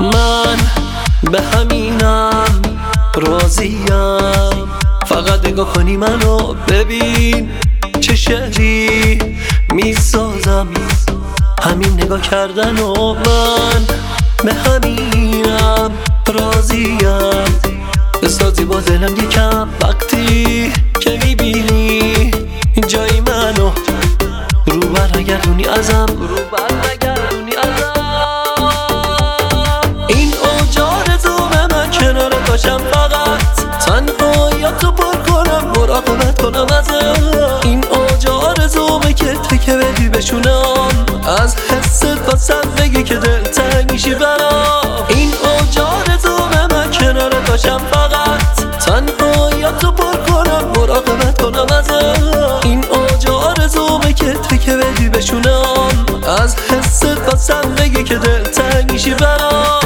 من به همینم راضیم، فقط نگاه کنی منو ببین چه شعری میسازم، همین نگاه کردن و من به همینم راضیم. بسازی با دلم یکم وقتی که میبینی جای منو، رو برنگردونی ازم، این اوج آرزومه من کنارت باشم، فقط تنهاییاتو پر کنم، مراقبت کنم ازم. این اوج آرزومه که تکه بدی بشونم، از حست واسم بگی که دلتنگ میشی برام. این اوج آرزومه من کنارت باشم، فقط تنهاییاتو پر کنم، مراقبت کنم ازم. این اوج آرزومه که تکه بدی بشونم، از حست واسم بگی که دلتنگ میشی برام.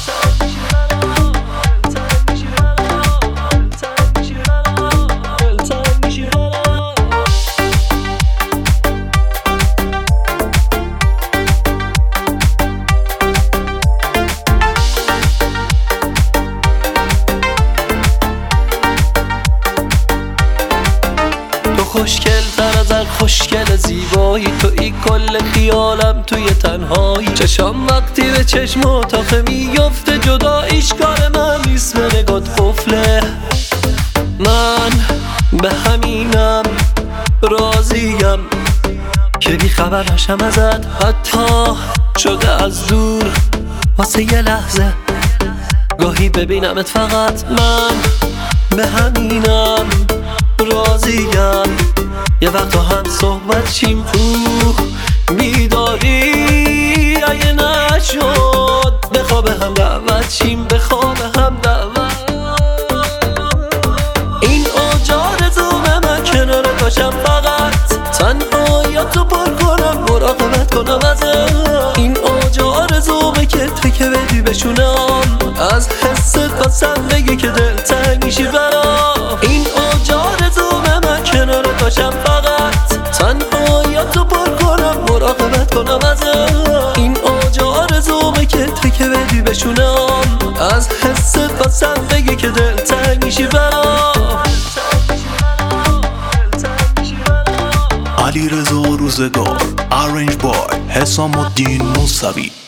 خوشگل تر از هر خوشگل زیبایی، توی کل خیالم توی تنهایی. چشام وقتی به چشم اتاقه میفته، جداییش کار من نیست، به نگات قفله. من به همینم راضیم که بی خبر نشم ازت، حتی شده از دور واسه یه لحظه گاهی ببینمت. فقط من به همینم راضیم، یه وقتا هم صحبت چیم بیداری اگه نشد، بخواب هم دعوت چیم، بخواب هم دعوت. این اوج آرزومه من کنارت باشم، فقط تنهاییاتو پر کنم، مراقبت کنم ازم. این اوج آرزومه که تکه بدی بشونم، از حست واسم بگی که دلتنگ میشی برام. این اوج آرزومه من کنارت باشم، فقط تنهاییاتو پر کنم، مراقبت کنم ازم. این اوج آرزومه که تکه بدی بشونم، از حست واسم بگی که دلتنگ میشی برام. علیرضا روزگار، آرنج بای، حسام الدین موسوی.